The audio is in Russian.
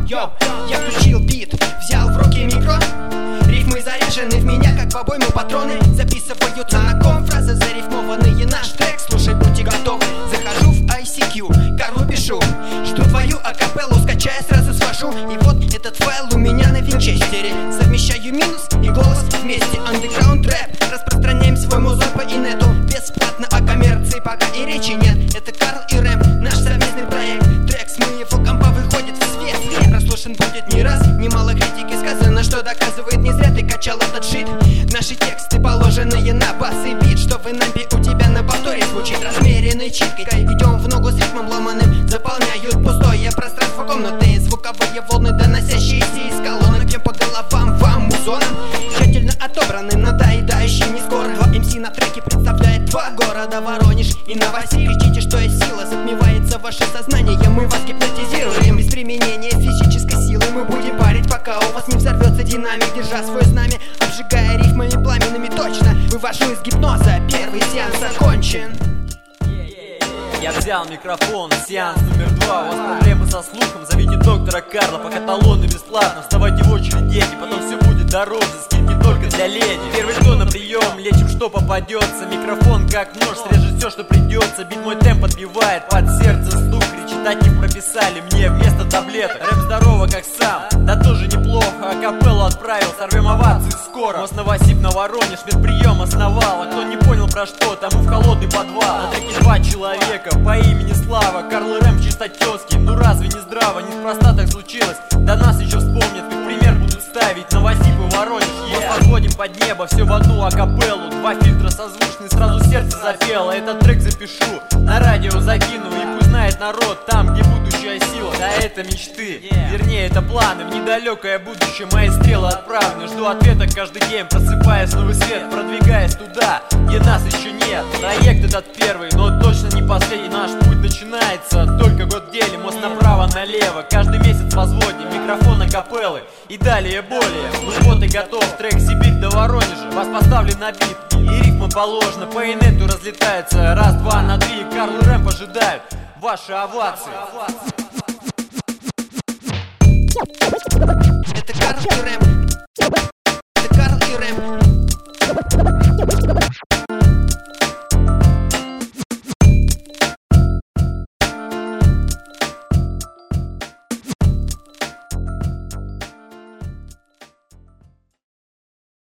Йоу, я включил бит, взял в руки микро. Рифмы заряжены в меня, как в обойму патроны. Записываются на ком фразы зарифмованные. Наш трек, слушай, будьте готовы. Захожу в ICQ, Карлу пишу, жду твою акапеллу, скачаю, сразу свожу. И вот этот файл у меня на винчестере. Совмещаю минус и голос вместе. Underground рэп, распространяем свой музон по инету. Бесплатно, о коммерции пока и речи нет. Это Карл и Рэм, наш совместный проект. Трек с моего компа выходит в свет. Прослушан будет не раз, немало критики сказано, что доказывает, не зря ты качал этот шит. Наши тексты, положенные на бас и бит, что в инампе у тебя на повторе звучит размеренной читкой. Идем в ногу с ритмом ломаным, заполняют пустое пространство комнаты. Звуковые волны, доносящиеся из колонок, бьем по головам вам музоном. Тщательно отобранным, надоедающим не скоро. Два МС на треке представляет два города: Воронеж и Новосиб. Кричите, что есть сила, затмевается ваше сознание, мы вас гипнотизируем. Без применения физической силы мы будем парить, пока у вас не взорвется динамик. Держа свое знамя, обжигая рифмами пламенными, точно вывожу из гипноза. Первый сеанс окончен. Я взял микрофон, сеанс номер 2. У вас проблемы со слухом, зовите доктора Карла, пока талоны бесплатно. Вставайте в очередь, дети, потом все будет дороже. Скидки только для леди. Первый кто на прием, лечим что попадется. Микрофон как нож, срежет все, что придется. Бит мой темп отбивает, под сердце стук. Речитатив прописали мне вместо таблеток. Рэп здорово как сам, да тоже неплохо. Акапеллу отправил, сорвем овации скоро. Мост Новосиб на Воронеж, медприем основал. А кто не понял про что, тому в холодный подвал. На треке 2 человека по имени Слава. Карл и Рэм чистотёзки, ну разве не здраво? Неспроста так случилось, до нас еще вспомнят. Как пример будут ставить Новосиб и Воронеж. Мы подводим под небо все в одну акапеллу. 2 фильтра созвучные, сразу сердце запело. Этот трек запишу, на радио закину, и пусть знает народ, там где будущая сила. Да это мечты, вернее это планы. В недалекое будущее мои стрелы отправлены. Жду ответа каждый день, просыпаясь в новый свет, продвигаясь туда, где нас еще нет. Проект этот первый, но точно не последний. Наш путь начинается, только год делим. Мост направо-налево, каждый месяц возводим микрофон акапеллы и далее более. Ну вот и готов трек Сибирь до Воронежа. Вас поставлен на бит, и рифмы положено. По инету разлетается, раз, два, на три. Карл и Рэм ожидают ваши овации. Это Карл и Рэм.